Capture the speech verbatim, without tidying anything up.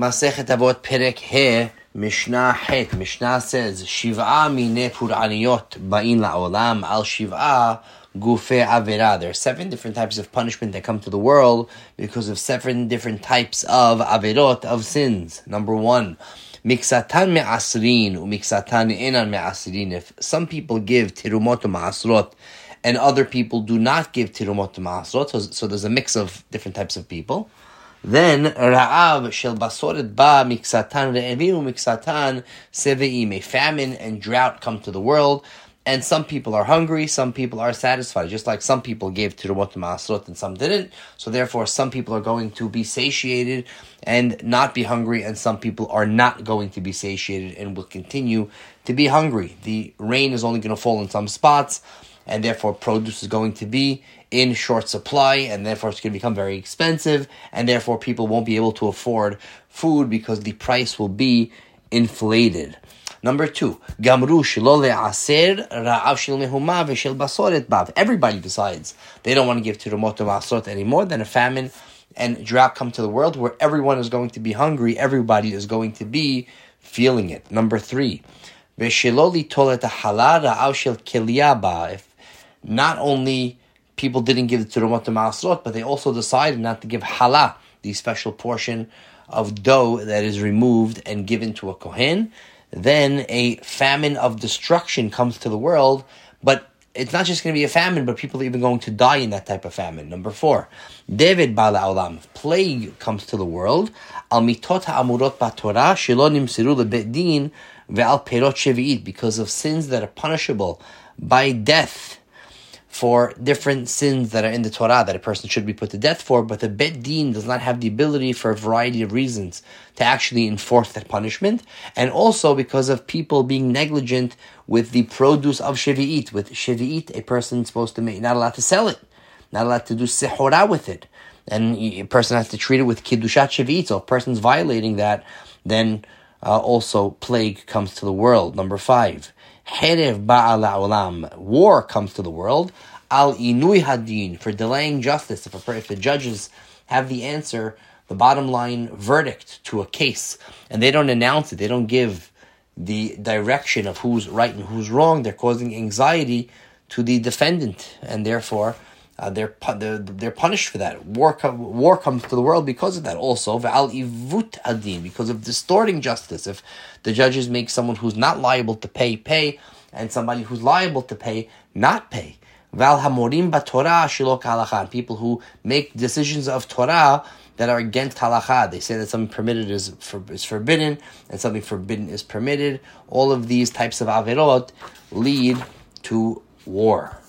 Masechet Avot Perek He, Mishnah Het. Mishnah says, Shiv'a mine pur'aniyot ba'in la'olam al shiv'a gufei avera. There are seven different types of punishment that come to the world because of seven different types of averot, of sins. Number one, Miksatan me'asrin u'miksatan enan me'asrin. If some people give tirumot ma'asrot and other people do not give tirumot ma'asrot, so, so there's a mix of different types of people, then ra'av shel basoret ba miksatan re'evim u'miksatan seve'im. A famine and drought come to the world, and some people are hungry, some people are satisfied. Just like some people gave tirumot ma'asrot and some didn't, so therefore some people are going to be satiated and not be hungry, and some people are not going to be satiated and will continue to be hungry. The rain is only going to fall in some spots, and therefore produce is going to be in short supply, and therefore it's going to become very expensive, and therefore people won't be able to afford food because the price will be inflated. Number two, Gamru shelo le'aser ra'av shel mehuma v'shel basoret bav. Everybody decides they don't want to give tirumot ma'asrot anymore. Then a famine and drought come to the world where everyone is going to be hungry, everybody is going to be feeling it. Number three, v'shelo litol et ha'hala ra'av shel keliyah. If not only people didn't give the tirumot ma'asrot, but they also decided not to give halah, the special portion of dough that is removed and given to a kohen, then a famine of destruction comes to the world. But it's not just going to be a famine, but people are even going to die in that type of famine. Number four, David ba'al ha'olam. Plague comes to the world. Al mitot ha'amurot ba'torah shelo nimsiru lebeit din ve'al perot shevi'it, because of sins that are punishable by death, for different sins that are in the Torah that a person should be put to death for, but the Bet Din does not have the ability for a variety of reasons to actually enforce that punishment, and also because of people being negligent with the produce of Shevi'it. With Shevi'it, a person is supposed to make, not allowed to sell it, not allowed to do Sehorah with it, and a person has to treat it with Kiddushat Shevi'it. So if a person's violating that, then uh, also plague comes to the world. Number five, Herev ba'al ha'olam. War comes to the world. Al inui hadin, for delaying justice. If, a, if the judges have the answer, the bottom line verdict to a case, and they don't announce it, they don't give the direction of who's right and who's wrong, they're causing anxiety to the defendant, and therefore uh, they're, they're they're punished for that. War com- war comes to the world because of that. Also, v'al ivut adin, because of distorting justice. If the judges make someone who's not liable to pay pay, and somebody who's liable to pay not pay. Val hamorim b'Torah shelo k'halacha. People who make decisions of Torah that are against halacha. They say that something permitted is for, is forbidden, and something forbidden is permitted. All of these types of averot lead to war.